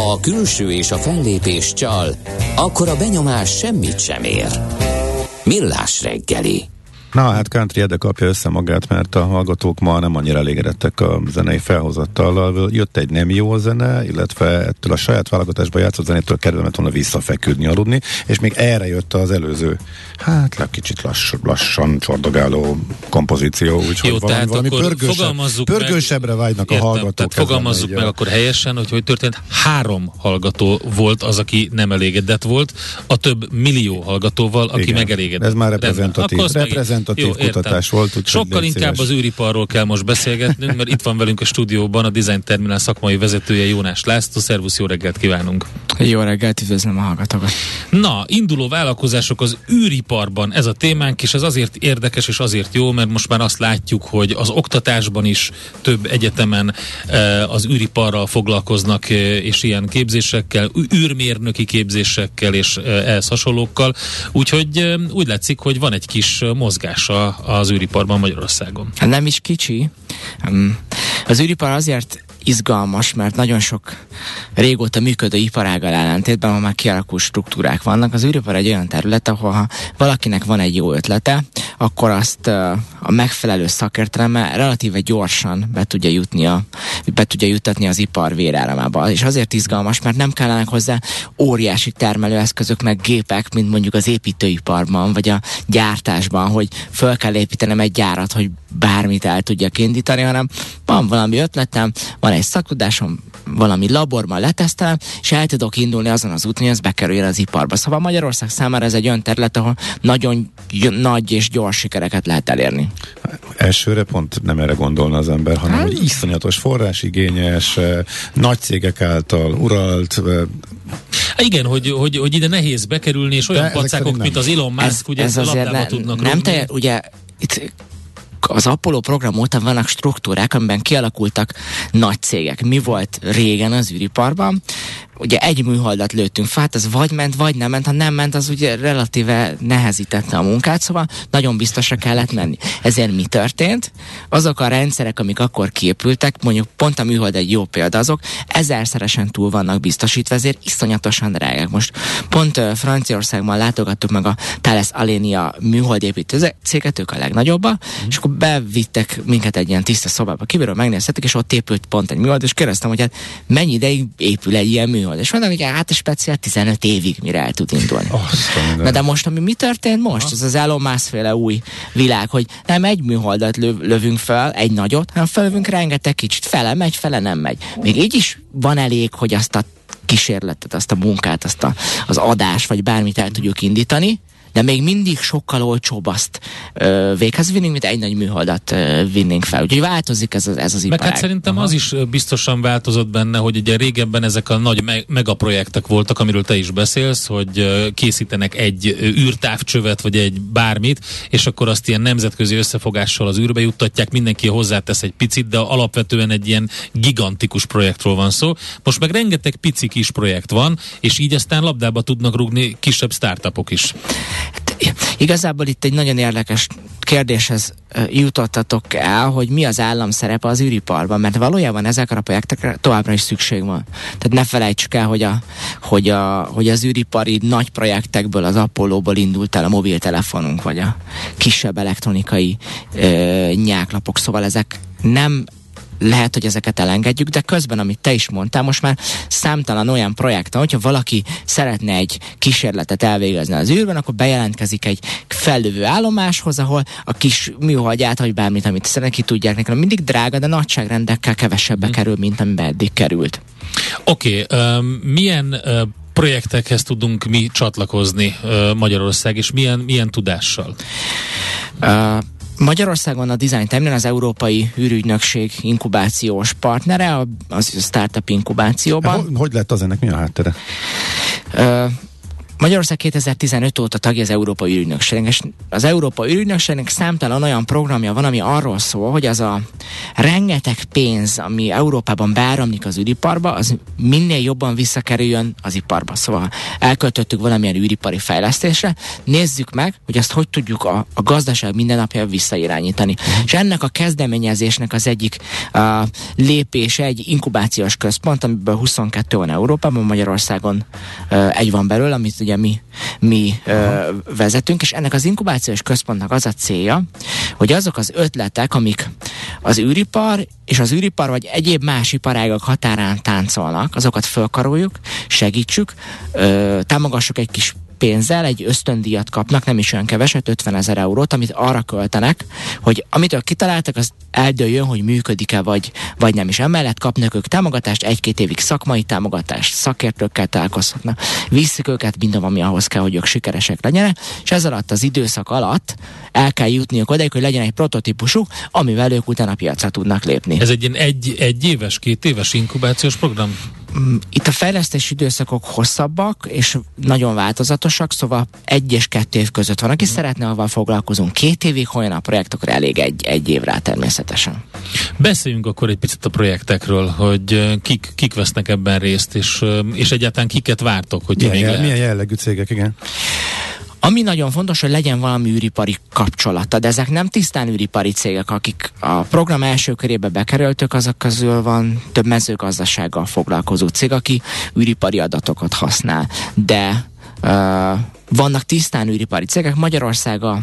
Ha a külső és a fellépés csal, akkor a benyomás semmit sem ér. Millás reggeli. Na hát Country Ede kapja össze magát, mert a hallgatók ma nem annyira elégedettek a zenei felhozattal. Jött egy nem jó zene, illetve ettől a saját válogatásban játszott zenétől kedvemet volna visszafeküdni, aludni, és még erre jött az előző, hát kicsit lassan csordogáló kompozíció, úgyhogy valami pörgősebbre vágynak a hallgatók. Tehát fogalmazzuk meg akkor helyesen, hogy történt. 3 hallgató volt az, aki nem elégedett volt, a több millió hallgatóval, aki megelégedett. Ez már reprezentatív kutatás volt. Sokkal inkább az űriparról kell most beszélgetnünk, mert itt van velünk a stúdióban a Design Terminál szakmai vezetője, Jónás László. Szervusz, jó reggelt kívánunk! Jó reggelt, üdvözlöm a hallgatókat! Na, induló vállalkozások az űriparban, ez a témánk, és ez azért érdekes és azért jó, mert most már azt látjuk, hogy az oktatásban is több egyetemen az űriparral foglalkoznak, és ilyen képzésekkel, űrmérnöki képzésekkel és ehhez hasonlókkal. Úgyhogy úgy látszik, hogy van egy kis mozgása az űriparban Magyarországon. Nem is kicsi. Az űripar azért izgalmas, mert nagyon sok régóta működő iparággal ellentétben ma már kialakult struktúrák vannak. Az űripar egy olyan terület, ahol ha valakinek van egy jó ötlete, akkor azt a megfelelő szakértelemmel relatíve gyorsan be tudja juttatni az ipar vérállamába. És azért izgalmas, mert nem kellenek hozzá óriási termelőeszközök meg gépek, mint mondjuk az építőiparban, vagy a gyártásban, hogy föl kell építenem egy gyárat, hogy bármit el tudjak indítani, hanem van valami ötletem, van egy szaktudásom, valami laborban letesztelem, és el tudok indulni azon az úton, hogy az bekerüljön az iparba. Szóval Magyarország számára ez egy olyan terület, ahol nagyon nagy és gyors sikereket lehet elérni. Elsőre pont nem erre gondolna az ember, hanem hogy iszonyatos forrásigényes, nagy cégek által uralt. Igen, hogy ide nehéz bekerülni, és olyan pacákok, mint az Elon Musk, ugye ezt a labdába tudnak rúgni. Ugye itt az Apollo program óta vannak struktúrák, amiben kialakultak nagy cégek. Mi volt régen az űriparban? Ugye egy műholdat lőttünk fel, hát ez vagy ment, vagy nem ment. Ha nem ment, az ugye relatíve nehezítette a munkát, szóval nagyon biztosra kellett menni. Ezért mi történt? Azok a rendszerek, amik akkor kiépültek, mondjuk pont a műhold egy jó példa, azok 1000-szeresen túl vannak biztosítva, ezért iszonyatosan drágák. Most pont Franciaországban látogattuk meg a Thales Alenia műholdépítő céget, ők a legnagyobbak, és akkor bevittek minket egy ilyen tiszta szobába, kívülről megnézhetik, és ott épült pont egy műhold, és kérdeztem, hogy hát mennyi ideig épül egy ilyen műhold. És mondom, hogy hát a speciál 15 évig mire el tud indulni. Na de most, mi történt most? Ez az Elon Musk-féle új világ, hogy nem egy műholdat lövünk fel, egy nagyot, hanem felövünk rengeteg kicsit. Fele megy, fele nem megy. Még így is van elég, hogy azt a kísérletet, azt a munkát, az adás, vagy bármit el tudjuk indítani, de még mindig sokkal olcsóbb azt véghez vinni, mint egy nagy műholdat vinnénk fel. Úgyhogy változik ez az iparág. Meg hát szerintem az is biztosan változott benne, hogy ugye régebben ezek a nagy megaprojektek voltak, amiről te is beszélsz, hogy készítenek egy űrtávcsövet, vagy egy bármit, és akkor azt ilyen nemzetközi összefogással az űrbe juttatják, mindenki hozzátesz egy picit, de alapvetően egy ilyen gigantikus projektről van szó. Most meg rengeteg pici kis projekt van, és így aztán labdába tudnak rúgni kisebb startupok is. Igazából itt egy nagyon érdekes kérdéshez jutottatok el, hogy mi az állam szerepe az űriparban, mert valójában ezekre a projektekre továbbra is szükség van. Tehát ne felejtsük el, hogy az űripari nagy projektekből, az Apollóból indult el a mobiltelefonunk, vagy a kisebb elektronikai nyáklapok, szóval ezek nem lehet, hogy ezeket elengedjük, de közben, amit te is mondtál, most már számtalan olyan projekt, hogyha valaki szeretne egy kísérletet elvégezni az űrben, akkor bejelentkezik egy fellövő állomáshoz, ahol a kis műholdját, vagy bármit, amit szeretne, ki tudják nekem. Mindig drága, de nagyságrendekkel kevesebbe kerül, mint amiben eddig került. Oké, milyen projektekhez tudunk mi csatlakozni Magyarország, és milyen tudással? Magyarországon a Design Terminál az Európai űrügynökség inkubációs partnere, az a startup inkubációban. Hogy lett az, ennek mi a háttere? Magyarország 2015 óta tagja az Európai Ürügynökségnek, és az Európai Ürügynökségnek számtalan olyan programja van, ami arról szól, hogy az a rengeteg pénz, ami Európában beáramlik az űriparba, az minél jobban visszakerüljön az iparba. Szóval elköltöttük valamilyen űripari fejlesztésre, nézzük meg, hogy azt hogy tudjuk a gazdaság mindennapjába visszairányítani. És ennek a kezdeményezésnek az egyik lépése egy inkubációs központ, amiből 22 van Európában, Magyarországon egy van belőle, amit ugye mi vezetünk, és ennek az inkubációs központnak az a célja, hogy azok az ötletek, amik az űripar és az űripar vagy egyéb más iparágak határán táncolnak, azokat fölkaroljuk, segítsük, támogassuk egy kis pénzzel, egy ösztöndíjat kapnak, nem is olyan keveset, 50 000 eurót, amit arra költenek, hogy amitől kitaláltak, az eldőljön, hogy működik-e, vagy nem is. Emellett kapnak ők támogatást, 1-2 évig szakmai támogatást, szakértőkkel találkozhatnak, viszik őket minden, ami ahhoz kell, hogy ők sikeresek legyenek, és ez alatt az időszak alatt el kell jutniuk odaig, hogy legyen egy prototípusuk, amivel ők utána piacra tudnak lépni. Ez egy ilyen egy éves, 2 éves inkubációs program? Itt a fejlesztési időszakok hosszabbak, és nagyon változatosak, szóval 1 és 2 év között van. Aki szeretne, avval foglalkozunk 2 évig, ha olyan a projekt, akkor elég egy év rá természetesen. Beszéljünk akkor egy picit a projektekről, hogy kik vesznek ebben részt, és egyáltalán kiket vártok, hogy milyen jellegű cégek, igen. Ami nagyon fontos, hogy legyen valami űripari kapcsolata, de ezek nem tisztán űripari cégek, akik a program első körébe bekerültök, azok közül van több mezőgazdasággal foglalkozó cég, aki űripari adatokat használ, de vannak tisztán űripari cégek. Magyarország a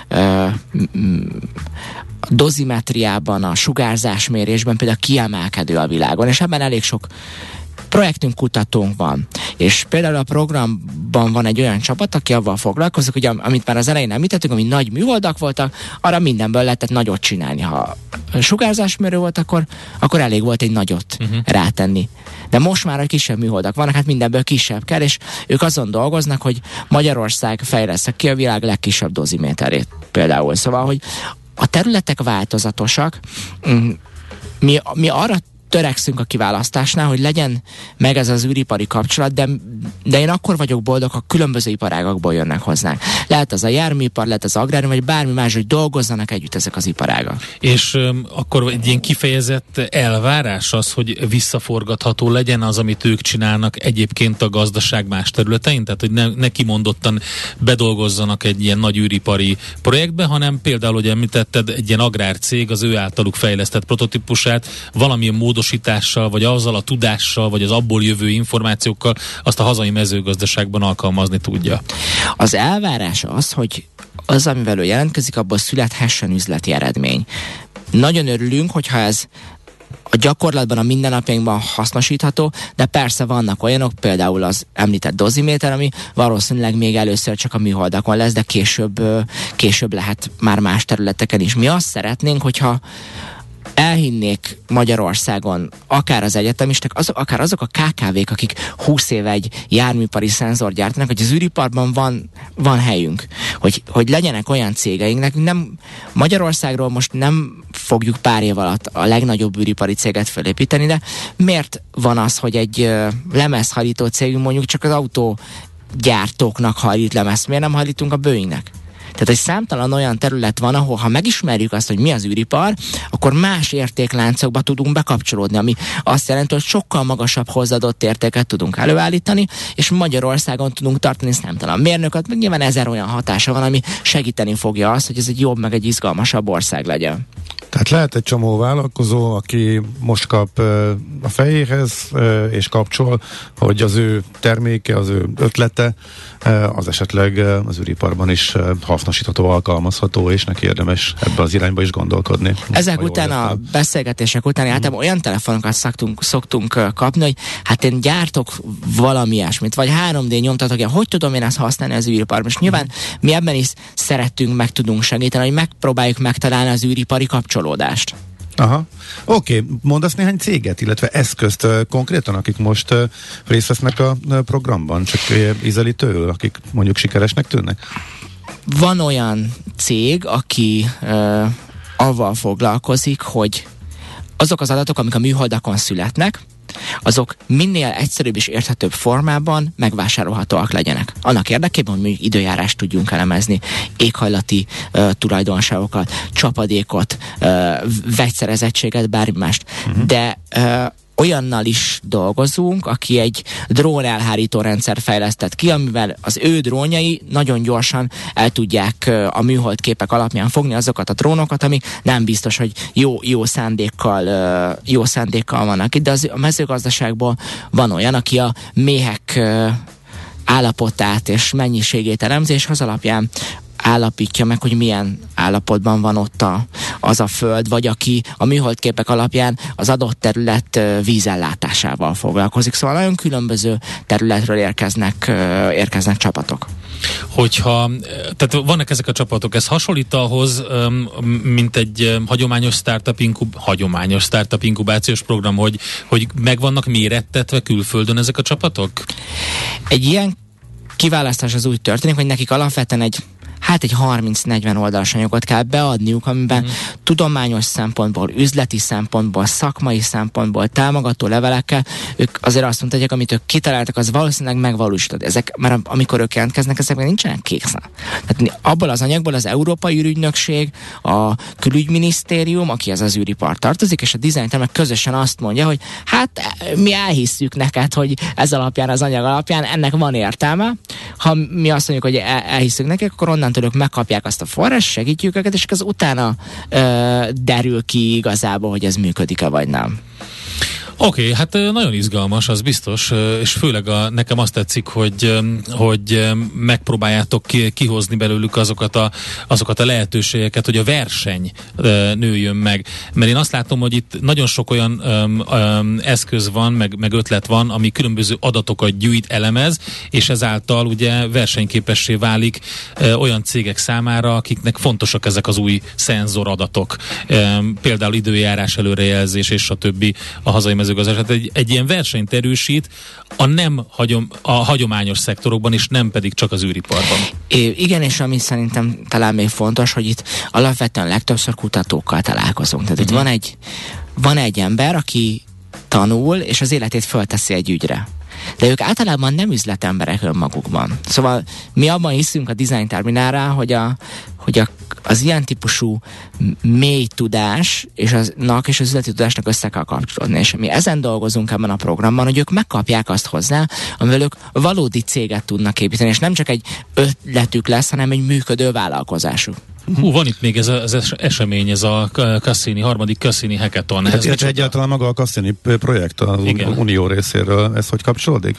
dozimetriában, a sugárzásmérésben például kiemelkedő a világon, és ebben elég sok projektünk, kutatónk van. És például a programban van egy olyan csapat, aki avval foglalkozik, hogy amit már az elején említettünk, ami nagy műholdak voltak, arra mindenből lehetett nagyot csinálni. Ha sugárzásmérő volt, akkor elég volt egy nagyot rátenni. De most már a kisebb műholdak vannak, hát mindenből kisebb kell, és ők azon dolgoznak, hogy Magyarország fejleszte ki a világ legkisebb doziméterét például. Szóval, hogy a területek változatosak, mi arra törekszünk a kiválasztásnál, hogy legyen meg ez az űripari kapcsolat, de én akkor vagyok boldog, ha különböző iparágakból jönnek hozzánk. Lehet az a járműipar, lehet az agrárium, vagy bármi más, hogy dolgozzanak együtt ezek az iparágak. És akkor egy ilyen kifejezett elvárás az, hogy visszaforgatható legyen az, amit ők csinálnak egyébként a gazdaság más területein? Tehát, hogy ne kimondottan bedolgozzanak egy ilyen nagy űripari projektbe, hanem például, hogy említetted, egy ilyen agrárcég az ő általuk fejlesztett prototípusát valamilyen módosítással, vagy azzal a tudással, vagy az abból jövő információkkal azt a hazai mezőgazdaságban alkalmazni tudja. Az elvárás az, hogy az, amivel ő jelentkezik, abból születhessen üzleti eredmény. Nagyon örülünk, hogyha ez a gyakorlatban, a mindennapjainkban hasznosítható, de persze vannak olyanok, például az említett doziméter, ami valószínűleg még először csak a műholdakon lesz, de később lehet már más területeken is. Mi azt szeretnénk, hogyha elhinnék Magyarországon akár az egyetemistek, akár azok a KKV-k, akik 20 éve egy járműipari szenzort gyártanak, hogy az űriparban van helyünk. Hogy legyenek olyan cégeinknek, nem Magyarországról most nem fogjuk pár év alatt a legnagyobb űripari céget felépíteni, de miért van az, hogy egy lemezhajlító cégünk mondjuk csak az autógyártóknak hajlít lemezt, miért nem hajlítunk a Boeingnek? Tehát egy számtalan olyan terület van, ahol ha megismerjük azt, hogy mi az űripar, akkor más értékláncokba tudunk bekapcsolódni, ami azt jelenti, hogy sokkal magasabb hozzáadott értéket tudunk előállítani, és Magyarországon tudunk tartani számtalan mérnököt, meg nyilván 1000 olyan hatása van, ami segíteni fogja azt, hogy ez egy jobb, meg egy izgalmasabb ország legyen. Tehát lehet egy csomó vállalkozó, aki most kap a fejéhez, és kapcsol, hogy az ő terméke, az ő ötlete, az esetleg az űriparban is hasznosítható, alkalmazható, és neki érdemes ebbe az irányba is gondolkodni. Ezek után a beszélgetések után általában olyan telefonokat szoktunk kapni, hogy hát én gyártok valami ilyesmit, vagy 3D nyomtatok, hogy tudom én ezt használni az űriparban. És nyilván mi ebben is szeretünk, meg tudunk segíteni, hogy megpróbáljuk megtalálni az űripari kapcsolódást. Aha. Oké, mondasz néhány céget, illetve eszközt konkrétan, akik most részt vesznek a programban, csak ízelítőül, akik mondjuk sikeresnek tűnnek? Van olyan cég, aki avval foglalkozik, hogy azok az adatok, amik a műholdakon születnek, azok minél egyszerűbb és érthetőbb formában megvásárolhatóak legyenek. Annak érdekében, hogy mi időjárást tudjunk elemezni, éghajlati tulajdonságokat, csapadékot, vegyszerezettséget, bármi mást. De olyannal is dolgozunk, aki egy drón elhárító rendszer fejlesztett ki, amivel az ő drónjai nagyon gyorsan el tudják a műholdképek alapján fogni azokat a drónokat, amik nem biztos, hogy jó szándékkal vannak itt, de a mezőgazdaságból van olyan, aki a méhek állapotát és mennyiségét elemzi, és az alapján állapítja meg, hogy milyen állapotban van ott az a föld, vagy aki a műholdképek alapján az adott terület vízellátásával foglalkozik. Szóval nagyon különböző területről érkeznek csapatok. Tehát vannak ezek a csapatok, ez hasonlít ahhoz, mint egy hagyományos startup inkubációs program, hogy meg vannak mérettetve külföldön ezek a csapatok? Egy ilyen kiválasztás az úgy történik, hogy nekik alapvetően egy 30-40 oldalas anyagot kell beadniuk, amiben tudományos szempontból, üzleti szempontból, szakmai szempontból, támogató levelekkel, ők azért azt mondják, amit ők kitaláltak, az valószínűleg megvalósítod. Ezek, mert amikor ők jelentkeznek, ezek nincsenek készen. Tehát abból az anyagból az Európai Ürügynökség, a Külügyminisztérium, aki az űripar tartozik, és a Design Termek közösen azt mondja, hogy mi elhisszük neked, hogy ez alapján, az anyag alapján ennek van értelme. Ha mi azt mondjuk, hogy elhisszük nekik, akkor onnantól ők megkapják azt a forrás, segítjük őket, és az utána derül ki igazából, hogy ez működik-e vagy nem. Oké, hát nagyon izgalmas, az biztos, és főleg nekem azt tetszik, hogy megpróbáljátok kihozni belőlük azokat a lehetőségeket, hogy a verseny nőjön meg. Mert én azt látom, hogy itt nagyon sok olyan eszköz van, meg ötlet van, ami különböző adatokat gyűjt, elemez, és ezáltal ugye versenyképessé válik olyan cégek számára, akiknek fontosak ezek az új szenzoradatok. Például időjárás előrejelzés, és a többi a hazai mezőgazdaságban. Egy ilyen versenyt erősít a hagyományos szektorokban, és nem pedig csak az űriparban. Igen, és ami szerintem talán még fontos, hogy itt alapvetően legtöbbször kutatókkal találkozunk. Tehát itt van egy ember, aki tanul, és az életét fölteszi egy ügyre. De ők általában nem üzletemberek önmagukban. Szóval mi abban hiszünk a Design Terminálra, hogy az ilyen típusú mély tudás és az üzleti tudásnak össze kell kapcsolódni. És mi ezen dolgozunk ebben a programban, hogy ők megkapják azt hozzá, amivel ők valódi céget tudnak építeni, és nem csak egy ötletük lesz, hanem egy működő vállalkozásuk. Van itt még ez az esemény, ez a harmadik Cassini Hackathon. Hát egyáltalán maga a Cassini projekt az Unió részéről, ez hogy kapcsolódik?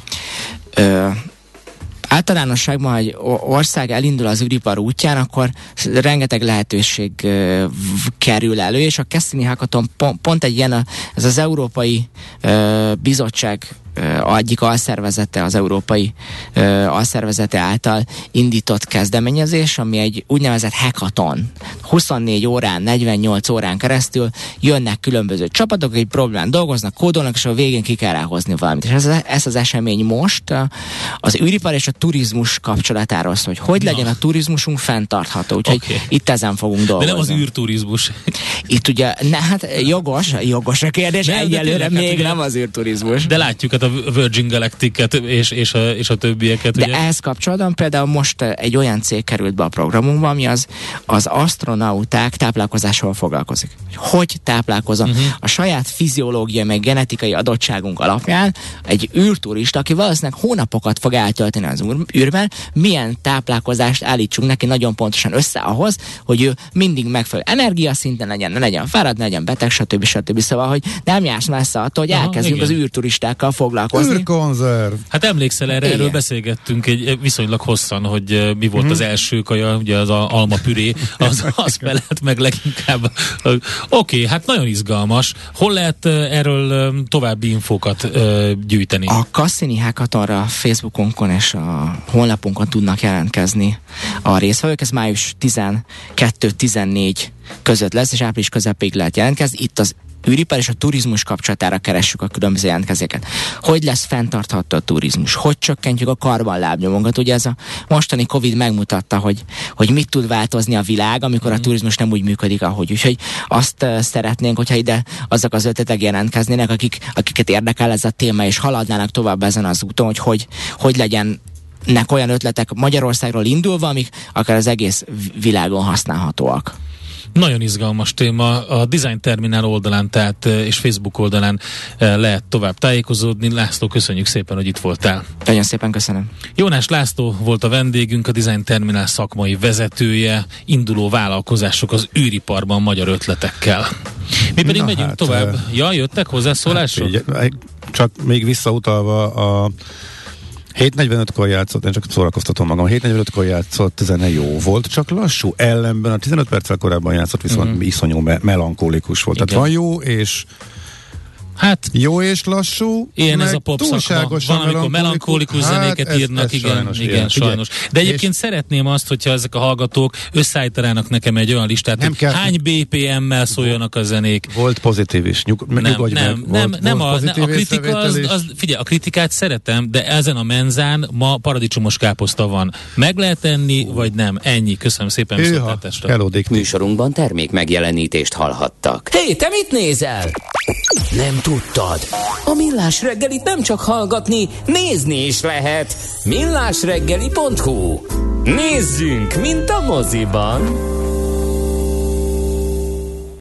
Általánosságban, ha egy ország elindul az űripar útján, akkor rengeteg lehetőség kerül elő, és a Cassini Hackathon pont egy ilyen, ez az Európai Bizottság egyik alszervezete, az Európai Alszervezete által indított kezdeményezés, ami egy úgynevezett hackathon. 24 órán, 48 órán keresztül jönnek különböző csapatok, egy problémán dolgoznak, kódolnak, és a végén ki kell ráhozni valamit. És ez az esemény most az űripar és a turizmus kapcsolatáról szól, hogy legyen a turizmusunk fenntartható. Úgyhogy itt ezen fogunk dolgozni. De nem az űrturizmus. Itt ugye, jogos a kérdés, egyelőre még nem az űrturizmus. De látjuk a Virgin Galactic-et és a többieket. De ugye? ehhez kapcsolatban például most egy olyan cég került be a programunkba, ami az asztronauták táplálkozásával foglalkozik. Hogy táplálkozom? A saját fiziológiai meg genetikai adottságunk alapján egy űrturista, aki valószínűleg hónapokat fog eltölteni az űrben, milyen táplálkozást állítsunk neki nagyon pontosan össze ahhoz, hogy ő mindig megfelelő energiaszinten legyen, ne legyen fáradt, ne legyen beteg, stb. Szóval, hogy nem jársz messze attól, hogy elkezdjünk az űrturistákkal foglalkozni. Űrkonzerv. Hát emlékszel erről beszélgettünk viszonylag hosszan, hogy mi volt az első kaja, ugye az almapüré, az felett meg leginkább. Oké, hát nagyon izgalmas. Hol lehet erről további infókat gyűjteni? A Cassini Hackathonra a Facebookunkon és a honlapunkon tudnak jelentkezni a résztvevők. Ez május 12-14 között lesz, és április közepéig lehet jelentkezni. Itt az űripar és a turizmus kapcsolatára keressük a különböző jelentkezéket. Hogy lesz fenntartható a turizmus? Hogy csökkentjük a karbonlábnyomunkat? Ugye ez a mostani Covid megmutatta, hogy mit tud változni a világ, amikor a turizmus nem úgy működik, ahogy. Úgyhogy azt szeretnénk, hogyha ide azok az ötletek jelentkeznének, akiket érdekel ez a téma, és haladnának tovább ezen az úton, hogy legyenek olyan ötletek Magyarországról indulva, amik akár az egész világon használhatóak. Nagyon izgalmas téma. A Design Terminál oldalán, tehát és Facebook oldalán lehet tovább tájékozódni. László, köszönjük szépen, hogy itt voltál. Nagyon szépen köszönöm. Jónás László volt a vendégünk, a Design Terminál szakmai vezetője, induló vállalkozások az űriparban magyar ötletekkel. Mi pedig megyünk tovább. Ja, jöttek hozzászólások? Csak még visszautalva a 7:45-kor játszott, én csak szórakoztatom magam, 7:45-kor játszott zene jó volt, csak lassú, ellenben a 15 perccel korábban játszott, viszont iszonyú melankolikus volt. Igen. Tehát van jó és jó és lassú, ilyen ez a pop szakma. Van, amikor melankolikus zenéket írnak, igen, sajnos. De egyébként szeretném azt, hogyha ezek a hallgatók összeállítanának nekem egy olyan listát, hogy hány BPM-mel szóljanak a zenék. Volt pozitív is, nem a kritika, figyelj, a kritikát szeretem, de ezen a menzán ma paradicsomos káposzta van. Meg lehet enni, vagy nem? Ennyi. Köszönöm szépen viszontlátásra. Műsorunkban termék megjelenítést hallhattak. Hé, te mit nézel? Nem tudtad? A Millás reggelit nem csak hallgatni, nézni is lehet. millásreggeli.hu. Nézzünk, mint a moziban!